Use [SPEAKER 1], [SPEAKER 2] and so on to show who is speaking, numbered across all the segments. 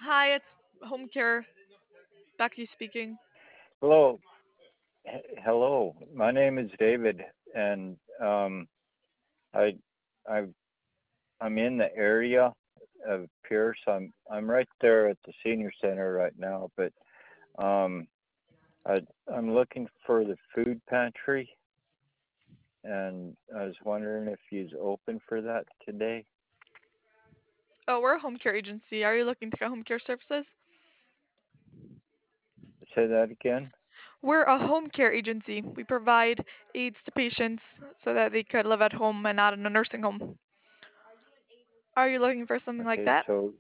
[SPEAKER 1] Hi, it's Home Care. Becky speaking.
[SPEAKER 2] Hello, hello. My name is David, and I, I, I'm in the area of Pierce. I'm right there at the senior center right now, but um, I, I'm looking for the food pantry, and I was wondering if you's open for that today.
[SPEAKER 1] Oh, we're a home care agency. Are you looking to get home care services?
[SPEAKER 2] Say that again.
[SPEAKER 1] We're a home care agency. We provide aids to patients so that they could live at home and not in a nursing home. Are you looking for something like
[SPEAKER 2] Okay,
[SPEAKER 1] that?
[SPEAKER 2] so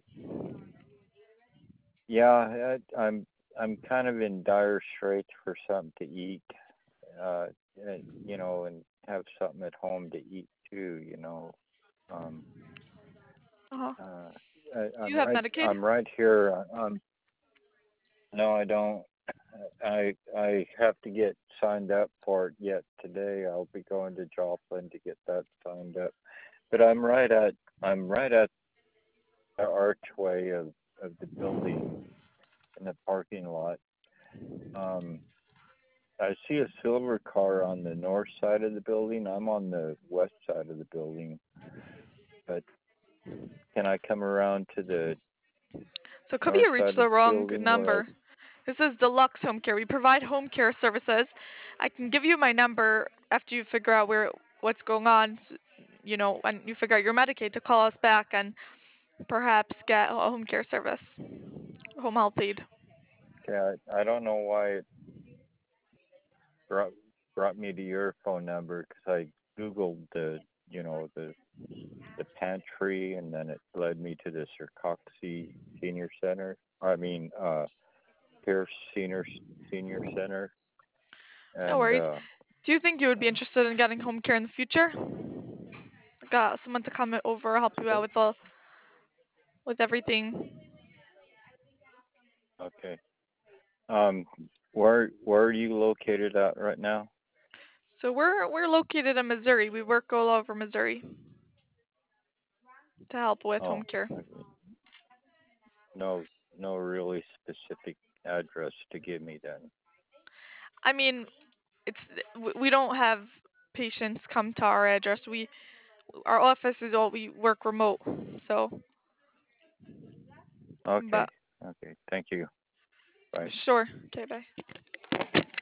[SPEAKER 2] yeah, I'm kind of in dire straits for something to eat. Uh, and have something at home to eat too. Um,
[SPEAKER 1] Uh-huh.
[SPEAKER 2] uh,
[SPEAKER 1] Do you have Medicaid?
[SPEAKER 2] I'm right here. No, I don't. I have to get signed up for it yet today. I'll be going to Joplin to get that signed up. But I'm right at the archway of the building in the parking lot. Um, I see a silver car on the north side of the building. I'm on the west side of the building, but can I come around to the
[SPEAKER 1] So could be
[SPEAKER 2] north
[SPEAKER 1] you reached
[SPEAKER 2] side of
[SPEAKER 1] the
[SPEAKER 2] the
[SPEAKER 1] wrong
[SPEAKER 2] building where I?
[SPEAKER 1] number. This is Deluxe Home Care. We provide home care services. I can give you my number after you figure out what's going on. When you figure out your Medicaid to call us back and perhaps get a home care service, home health aid.
[SPEAKER 2] Okay, I don't know why it brought brought me to your phone number because I googled the pantry and then it led me to the Circoxie Senior Center. I mean Pierce Senior Center
[SPEAKER 1] No
[SPEAKER 2] and
[SPEAKER 1] worries. Do you think you would be interested in getting home care in the future? Got someone to come over, help you out
[SPEAKER 2] so
[SPEAKER 1] with all with everything.
[SPEAKER 2] okay. Um, where are you located at right now?
[SPEAKER 1] So we're located in Missouri. We work all over Missouri to help with home
[SPEAKER 2] Oh,
[SPEAKER 1] care.
[SPEAKER 2] okay. No, no really specific address to give me then.
[SPEAKER 1] I mean, it's we don't have patients come to our address. Our office is all we work remote. So, but
[SPEAKER 2] Okay, okay. Thank you. Bye.
[SPEAKER 1] sure. Okay, bye.